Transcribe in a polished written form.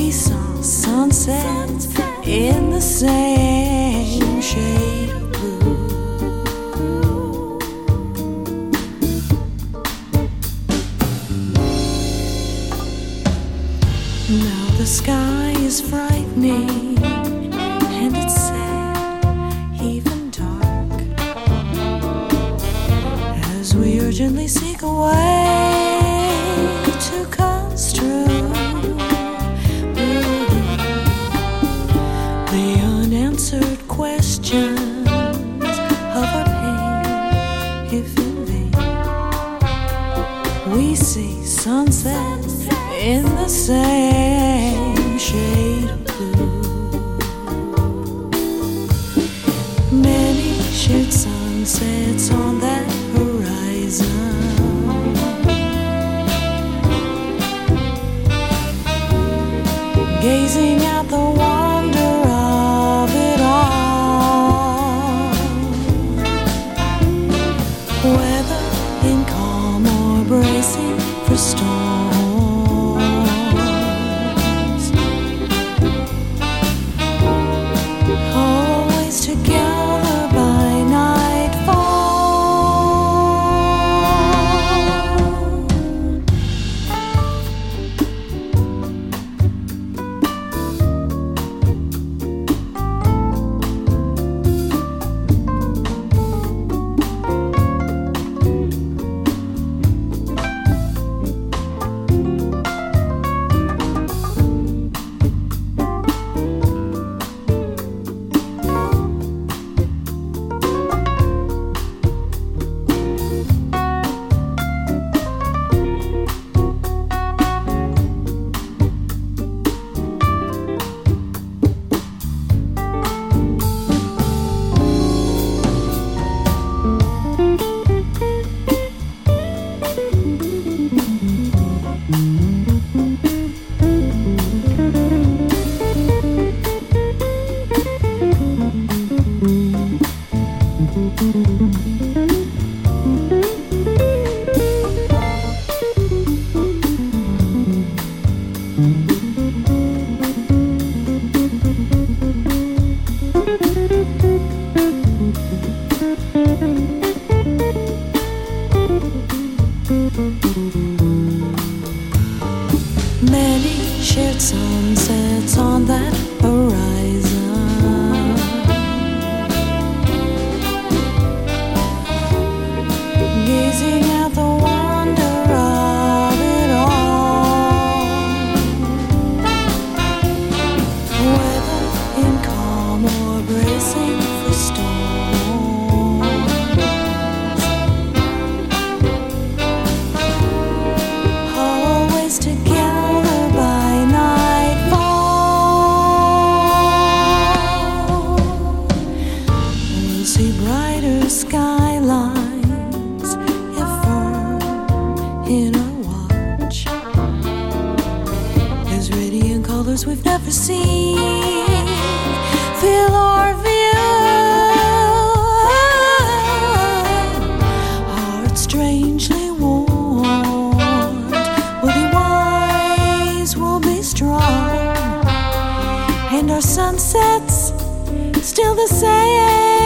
We saw sunsets in the same shade of blue. Now the sky is frightening and it's sad, even dark, as we urgently seek a way to construe the unanswered questions of our pain, if in vain. We see sunsets in the same shade of blue. Many shared sunsets on that horizon, gazing at the wonder of it all. Whether in calm or bracing for storms, always together by nightfall. Many shared sunsets on that horizon, gazing at the wonder of it all. Whether in calm or bracing for storms, always together by nightfall. We'll see brighter skylines if firm in our watch, as radiant colors we've never seen fill our view. Hearts strangely warmed, we'll be wise, we'll be strong, and our sunsets still the same.